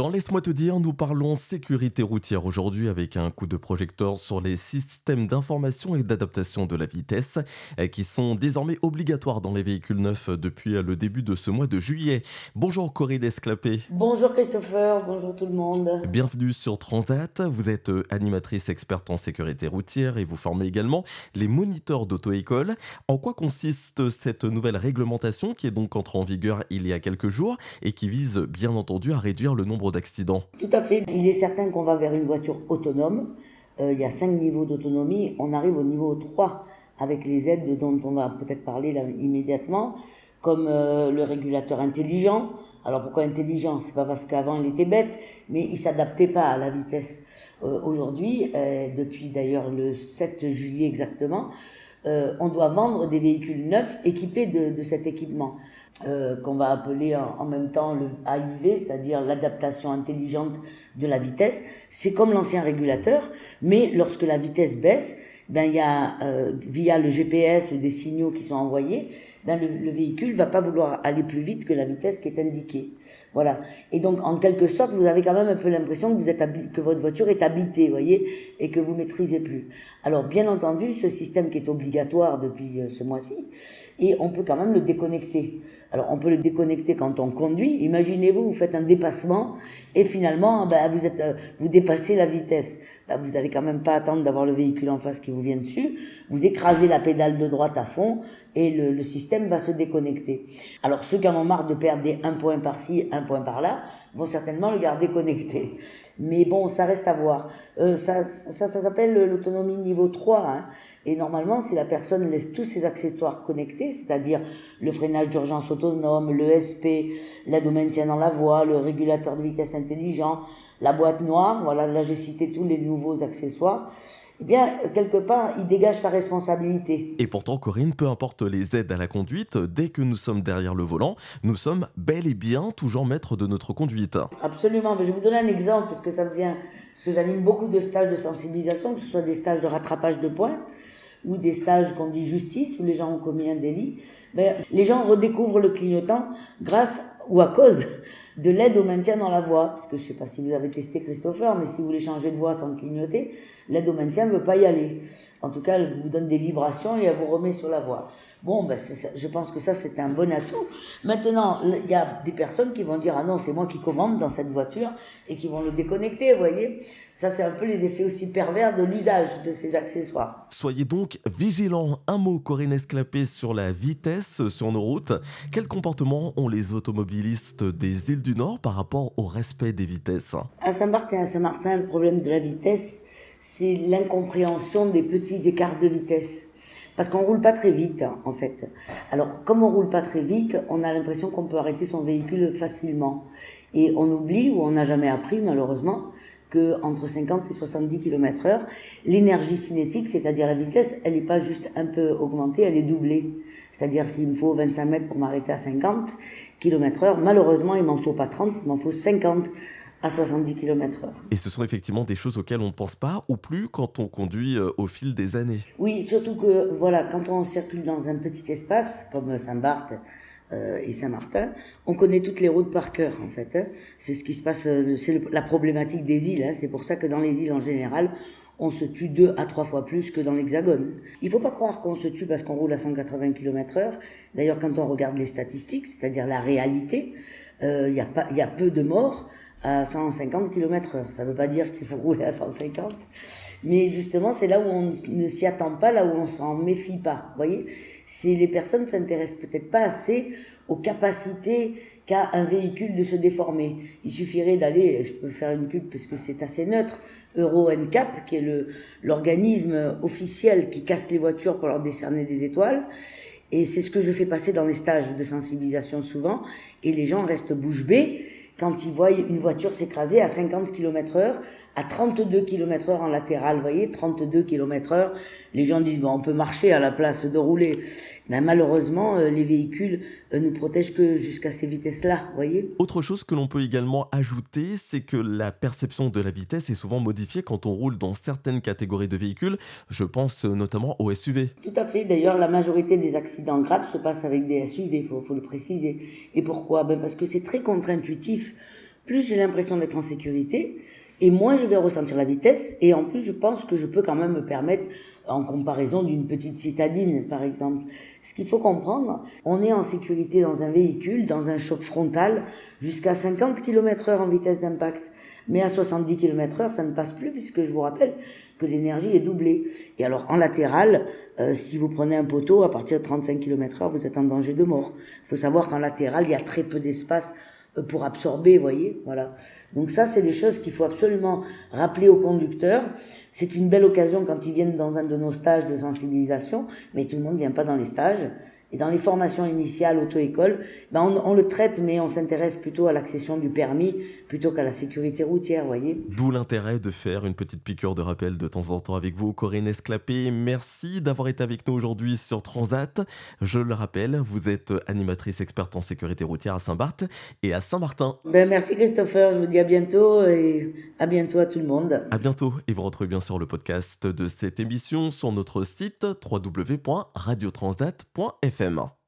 Dans Laisse-moi te dire, nous parlons sécurité routière aujourd'hui avec un coup de projecteur sur les systèmes d'information et d'adaptation de la vitesse qui sont désormais obligatoires dans les véhicules neufs depuis le début de ce mois de juillet. Bonjour Corinne Esclapé. Bonjour Christopher, bonjour tout le monde. Bienvenue sur Transat. Vous êtes animatrice experte en sécurité routière et vous formez également les moniteurs d'auto-école. En quoi consiste cette nouvelle réglementation qui est donc entrée en vigueur il y a quelques jours et qui vise bien entendu à réduire le nombre d'accidents? Tout à fait, il est certain qu'on va vers une voiture autonome. Il y a 5 niveaux d'autonomie, on arrive au niveau 3 avec les aides dont on va peut-être parler là, immédiatement, comme le régulateur intelligent. Alors pourquoi intelligent? C'est pas parce qu'avant il était bête, mais il s'adaptait pas à la vitesse. Aujourd'hui, depuis d'ailleurs le 7 juillet exactement, on doit vendre des véhicules neufs équipés de cet équipement, qu'on va appeler en même temps le AIV, c'est-à-dire l'adaptation intelligente de la vitesse. C'est comme l'ancien régulateur, mais lorsque la vitesse baisse, ben il y a via le GPS ou des signaux qui sont envoyés, ben le véhicule va pas vouloir aller plus vite que la vitesse qui est indiquée. Voilà. Et donc en quelque sorte, vous avez quand même un peu l'impression que vous êtes que votre voiture est habitée, voyez, et que vous maîtrisez plus. Alors bien entendu, ce système qui est obligatoire depuis ce mois-ci, et on peut quand même le déconnecter. Alors on peut le déconnecter quand on conduit. Imaginez-vous, vous faites un dépassement et finalement vous dépassez la vitesse. Vous allez quand même pas attendre d'avoir le véhicule en face qui vous vient dessus. Vous écrasez la pédale de droite à fond et le système va se déconnecter. Alors ceux qui en ont marre de perdre des 1 point par-ci, 1 point par-là, vont certainement le garder connecté. Mais bon, ça reste à voir. Ça s'appelle l'autonomie niveau 3. Hein. Et normalement, si la personne laisse tous ses accessoires connectés, c'est-à-dire le freinage d'urgence autonome, le SP, l'aide au maintien dans la voie, le régulateur de vitesse intelligent, la boîte noire, voilà, là j'ai cité tous les nouveaux accessoires, eh bien, quelque part, il dégage sa responsabilité. Et pourtant, Corinne, peu importe les aides à la conduite, dès que nous sommes derrière le volant, nous sommes bel et bien toujours maîtres de notre conduite. Absolument, mais je vais vous donner un exemple parce que parce que j'anime beaucoup de stages de sensibilisation, que ce soit des stages de rattrapage de points ou des stages qu'on dit justice, où les gens ont commis un délit. Les gens redécouvrent le clignotant grâce ou à cause de l'aide au maintien dans la voie. Parce que je ne sais pas si vous avez testé Christopher, mais si vous voulez changer de voie sans clignoter, l'aide au maintien ne veut pas y aller. En tout cas, elle vous donne des vibrations et elle vous remet sur la voie. Bon, je pense que ça, c'est un bon atout. Maintenant, il y a des personnes qui vont dire « Ah non, c'est moi qui commande dans cette voiture » et qui vont le déconnecter, vous voyez. Ça, c'est un peu les effets aussi pervers de l'usage de ces accessoires. Soyez donc vigilants. Un mot, Corinne Esclapé, sur la vitesse sur nos routes. Quel comportement ont les automobilistes des îles du Nord par rapport au respect des vitesses? À Saint-Martin, le problème de la vitesse, c'est l'incompréhension des petits écarts de vitesse. Parce qu'on roule pas très vite, hein, en fait. Alors, comme on roule pas très vite, on a l'impression qu'on peut arrêter son véhicule facilement. Et on oublie, ou on n'a jamais appris, malheureusement, que entre 50 et 70 km/h, l'énergie cinétique, c'est-à-dire la vitesse, elle n'est pas juste un peu augmentée, elle est doublée. C'est-à-dire s'il me faut 25 mètres pour m'arrêter à 50 km/h, malheureusement, il m'en faut pas 30, il m'en faut 50 à 70 km/h. Et ce sont effectivement des choses auxquelles on ne pense pas, ou plus quand on conduit au fil des années. Oui, surtout que, voilà, quand on circule dans un petit espace, comme Saint-Barth, et Saint-Martin, on connaît toutes les routes par cœur, en fait. Hein. C'est ce qui se passe, la problématique des îles. Hein. C'est pour ça que dans les îles, en général, on se tue 2 à 3 fois plus que dans l'Hexagone. Il faut pas croire qu'on se tue parce qu'on roule à 180 km/h. D'ailleurs, quand on regarde les statistiques, c'est-à-dire la réalité, il y a peu de morts à 150 km/h. Ça veut pas dire qu'il faut rouler à 150. Mais justement, c'est là où on ne s'y attend pas, là où on s'en méfie pas. Vous voyez, les personnes s'intéressent peut-être pas assez aux capacités qu'a un véhicule de se déformer. Il suffirait d'aller, je peux faire une pub parce que c'est assez neutre, Euro NCAP, qui est l'organisme officiel qui casse les voitures pour leur décerner des étoiles. Et c'est ce que je fais passer dans les stages de sensibilisation souvent. Et les gens restent bouche bée quand ils voient une voiture s'écraser à 50 km/h, à 32 km/h en latéral, vous voyez, 32 km/h, les gens disent, bon, on peut marcher à la place de rouler. Mais malheureusement, les véhicules ne protègent que jusqu'à ces vitesses-là, vous voyez. Autre chose que l'on peut également ajouter, c'est que la perception de la vitesse est souvent modifiée quand on roule dans certaines catégories de véhicules. Je pense notamment aux SUV. Tout à fait. D'ailleurs, la majorité des accidents graves se passent avec des SUV, faut le préciser. Et pourquoi? Parce que c'est très contre-intuitif plus j'ai l'impression d'être en sécurité, et moins je vais ressentir la vitesse, et en plus je pense que je peux quand même me permettre, en comparaison d'une petite citadine par exemple. Ce qu'il faut comprendre, on est en sécurité dans un véhicule, dans un choc frontal, jusqu'à 50 km/h en vitesse d'impact. Mais à 70 km/h, ça ne passe plus, puisque je vous rappelle que l'énergie est doublée. Et alors en latéral, si vous prenez un poteau, à partir de 35 km/h, vous êtes en danger de mort. Il faut savoir qu'en latéral, il y a très peu d'espace pour absorber, vous voyez, voilà. Donc ça, c'est des choses qu'il faut absolument rappeler aux conducteurs. C'est une belle occasion quand ils viennent dans un de nos stages de sensibilisation, mais tout le monde ne vient pas dans les stages. Et dans les formations initiales auto-école, on le traite, mais on s'intéresse plutôt à l'accession du permis plutôt qu'à la sécurité routière, vous voyez. D'où l'intérêt de faire une petite piqûre de rappel de temps en temps avec vous, Corinne Esclapé. Merci d'avoir été avec nous aujourd'hui sur Transat. Je le rappelle, vous êtes animatrice experte en sécurité routière à Saint-Barth et à Saint-Martin. Merci Christopher, je vous dis à bientôt et à bientôt à tout le monde. À bientôt, et vous retrouvez bien sûr le podcast de cette émission sur notre site www.radiotransat.fm.